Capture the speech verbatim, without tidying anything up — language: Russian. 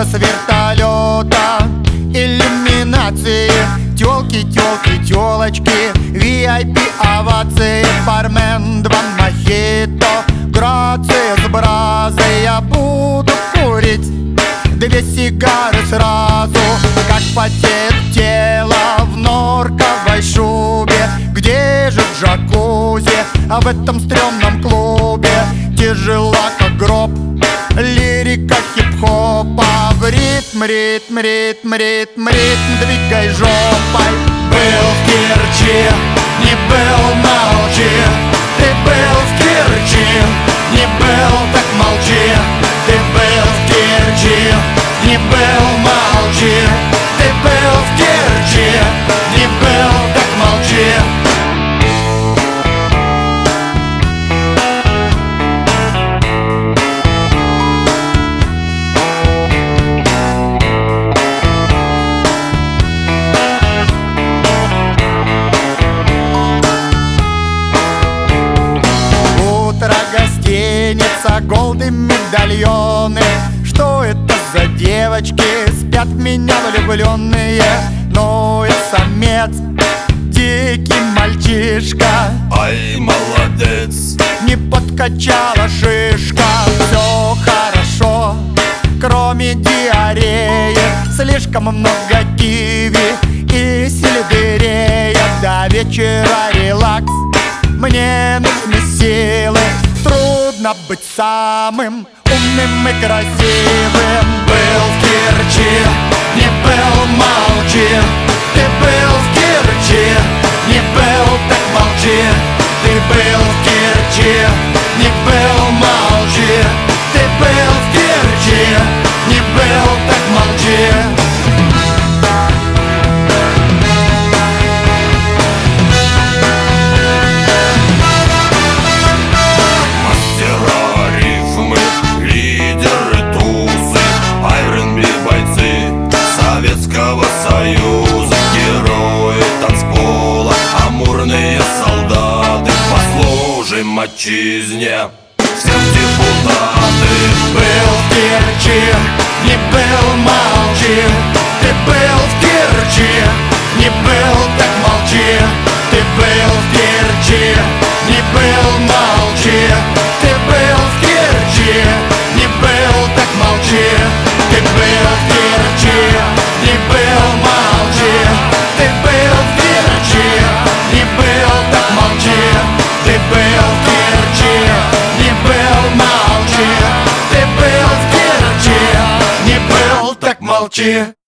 с вертолета, иллюминации, тёлки, тёлки, тёлочки, ви ай пи овации, бармен, два мохито, грация с бразой. Я буду курить две сигары сразу, как потеет тело в норковой шубе. Где же джакузи, а в этом стрёмном клубе? Тяжела, как гроб, лирика хип-хопа. В ритм, ритм, ритм, ритм, ритм двигай жопой. Был в Керчи, не был, молчи. Ты был в Керчи, не был, так молчи. Ты был в Керчи, не был, молчи. Ты был в Керчи, не был, так молчи. Гостиница, голды, медальоны. Что это за девочки? Спят в меня влюбленные. Но и самец, дикий мальчишка. Ай, молодец. Не подкачала шишка. Все хорошо, кроме диареи. Слишком много киви и сельдерея. До вечера релакс, мне нужны силы. Трудно быть самым умным и красивым. Был в Керчи, не был, молчи. Ты был в Керчи, не был, так молчи. Ты был в Керчи, не был, молчи. Ты был в Керчи, не был, так молчи. Союза, герои танцпола, амурные солдаты, послужим отчизне, всем депутаты. Был в Керчи, не был, молчи. Ты был в Керчи, не был, так молчи. Ты был в Керчи, не был, молчи. Ты был в Керчи, не был, так молчи. Ты был в Керчи, не был, молчи. Ты был в Керчи, не был, так молчи. Ты был в Керчи, не был, молчи. Ты был в Керчи, не был, так молчи.